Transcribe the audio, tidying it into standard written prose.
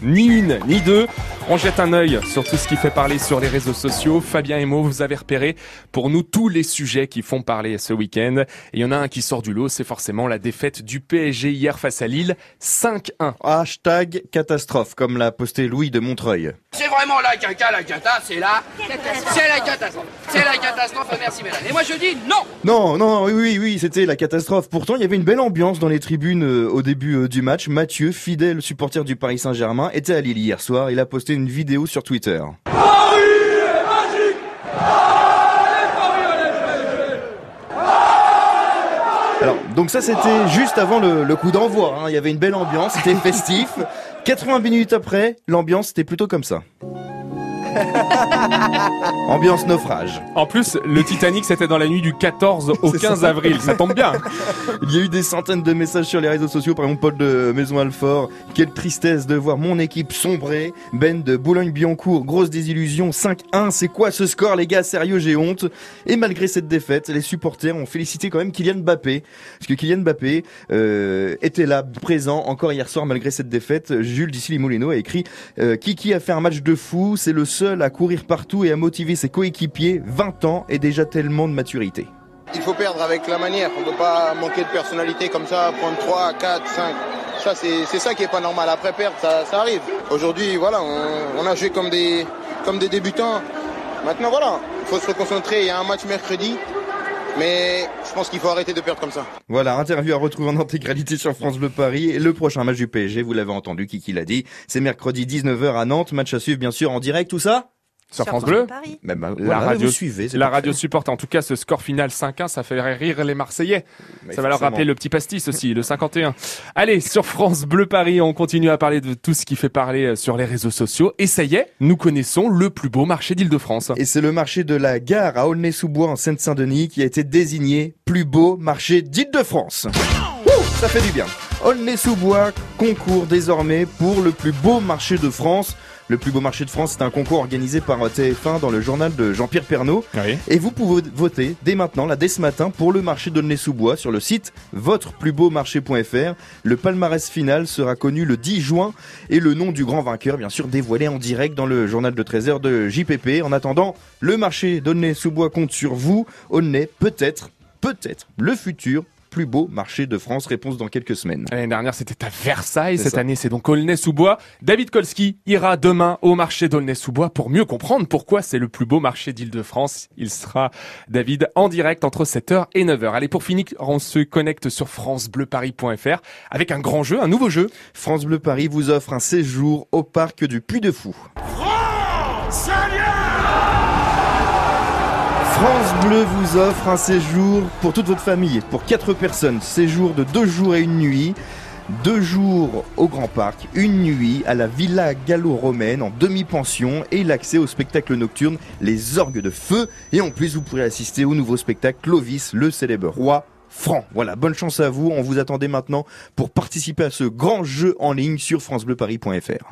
ni une, ni deux. On jette un œil sur tout ce qui fait parler sur les réseaux sociaux. Fabien et Mo, vous avez repéré pour nous tous les sujets qui font parler ce week-end. Et il y en a un qui sort du lot, c'est forcément la défaite du PSG hier face à Lille, 5-1. Hashtag catastrophe, comme l'a posté Louis de Montreuil. C'est vraiment la cata, c'est la catastrophe. C'est la catastrophe, merci mesdames. Et moi je dis non. Non, oui, c'était la catastrophe. Pourtant, il y avait une belle ambiance dans les tribunes au début du match. Mathieu, fidèle supporter du Paris Saint-Germain, était à Lille hier soir. Il a posté une vidéo sur Twitter. Alors, donc ça c'était juste avant le coup d'envoi, hein. Il y avait une belle ambiance, c'était festif. 80 minutes après, l'ambiance était plutôt comme ça. Ambiance naufrage. En plus, le Titanic, c'était dans la nuit du 14 au 15 avril. Ça tombe bien. Il y a eu des centaines de messages sur les réseaux sociaux, par exemple Paul de Maison Alfort. Quelle tristesse de voir mon équipe sombrer. Ben de Boulogne-Billancourt, grosse désillusion. 5-1, c'est quoi ce score les gars? Sérieux, j'ai honte. Et malgré cette défaite, les supporters ont félicité quand même Kylian Mbappé. Parce que Kylian Mbappé était là, présent, encore hier soir malgré cette défaite. Jules d'Issy-les-Moulineaux a écrit Kiki a fait un match de fou, c'est le seul à courir partout et à motiver ses coéquipiers, 20 ans et déjà tellement de maturité. Il faut perdre avec la manière, on ne peut pas manquer de personnalité comme ça, prendre 3, 4, 5. Ça, c'est ça qui est pas normal. Après perdre, ça arrive. Aujourd'hui, voilà, on a joué comme des débutants. Maintenant, voilà, il faut se reconcentrer. Il y a un match mercredi. Mais je pense qu'il faut arrêter de perdre comme ça. Voilà, interview à retrouver en intégralité sur France Bleu Paris. Et le prochain match du PSG, vous l'avez entendu, Kiki l'a dit, c'est mercredi 19h à Nantes. Match à suivre bien sûr en direct, tout ça sur France Bleu. La radio suivez, la radio supporte. En tout cas, ce score final 5-1, ça fait rire les Marseillais. Mais ça va leur rappeler le petit pastis aussi, le 51. Allez, sur France Bleu Paris, on continue à parler de tout ce qui fait parler sur les réseaux sociaux. Et ça y est, nous connaissons le plus beau marché d'Île-de-France. Et c'est le marché de la gare à Aulnay-sous-Bois en Seine-Saint-Denis qui a été désigné plus beau marché d'Île-de-France. Ça fait du bien. Aulnay-sous-Bois concourt désormais pour le plus beau marché de France. Le plus beau marché de France, c'est un concours organisé par TF1 dans le journal de Jean-Pierre Pernaut. Oui. Et vous pouvez voter dès maintenant, dès ce matin, pour le marché d'Aulnay-sous-Bois sur le site votreplusbeaumarché.fr. Le palmarès final sera connu le 10 juin et le nom du grand vainqueur, bien sûr, dévoilé en direct dans le journal de 13h de JPP. En attendant, le marché d'Aulnay-sous-Bois compte sur vous. Aulnay, peut-être, le futur plus beau marché de France. Réponse dans quelques semaines. L'année dernière, c'était à Versailles. Cette année, c'est donc Aulnay-sous-Bois. David Kolski ira demain au marché d'Aulnay-sous-Bois pour mieux comprendre pourquoi c'est le plus beau marché d'Île-de-France. Il sera, David, en direct entre 7h et 9h. Allez, pour finir, on se connecte sur francebleuparis.fr avec un grand jeu, un nouveau jeu. France Bleu Paris vous offre un séjour au parc du Puy de Fou. France Bleu vous offre un séjour pour toute votre famille, pour 4 personnes. Séjour de 2 jours et 1 nuit. 2 jours au Grand Parc, 1 nuit à la Villa Gallo-Romaine en demi-pension et l'accès au spectacle nocturne Les Orgues de Feu. Et en plus, vous pourrez assister au nouveau spectacle Clovis, le célèbre roi franc. Voilà, bonne chance à vous. On vous attendait maintenant pour participer à ce grand jeu en ligne sur francebleuparis.fr.